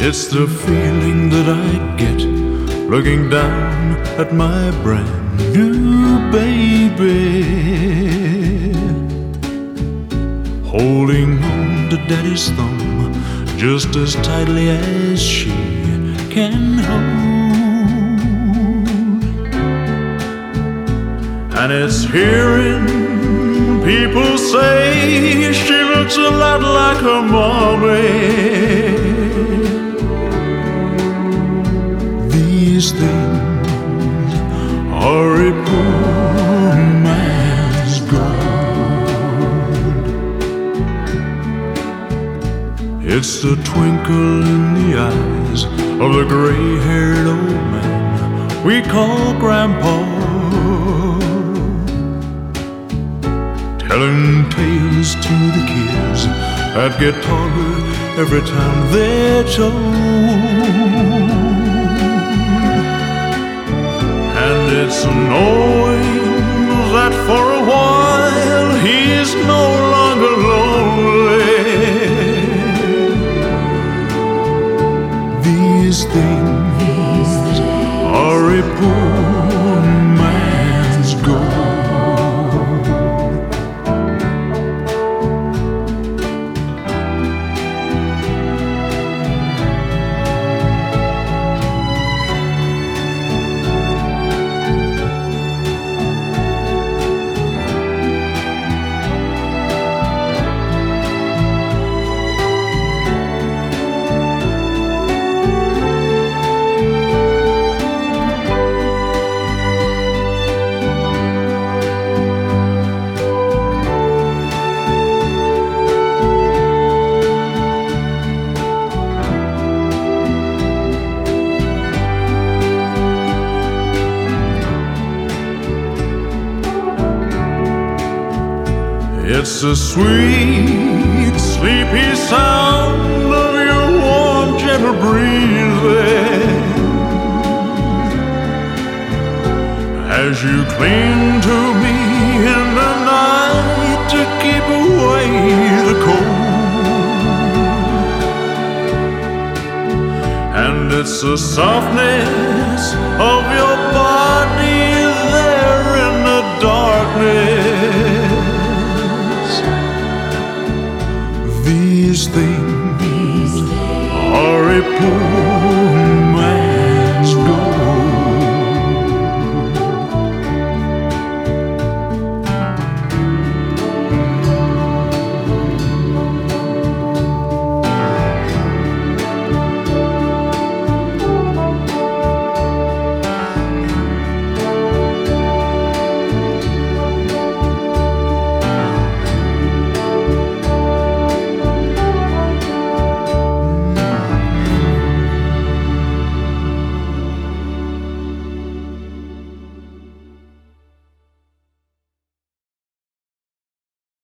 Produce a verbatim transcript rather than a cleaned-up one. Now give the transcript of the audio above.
It's the feeling that I get looking down at my brand new baby, holding on to Daddy's thumb just as tightly as she can hold. And it's hearing people say she looks a lot like her mommy. These things are a poor man's gold. It's the twinkle in the eyes of the gray-haired old man we call Grandpa, telling tales to the kids that get taller every time they're told. And it's knowing that for a while he's no longer lonely. These things are a poor man's gold. It's the sweet, sleepy sound of your warm, gentle breathing as you cling to me in the night to keep away the cold. And it's the softness of your body there in the darkness. These things are a poor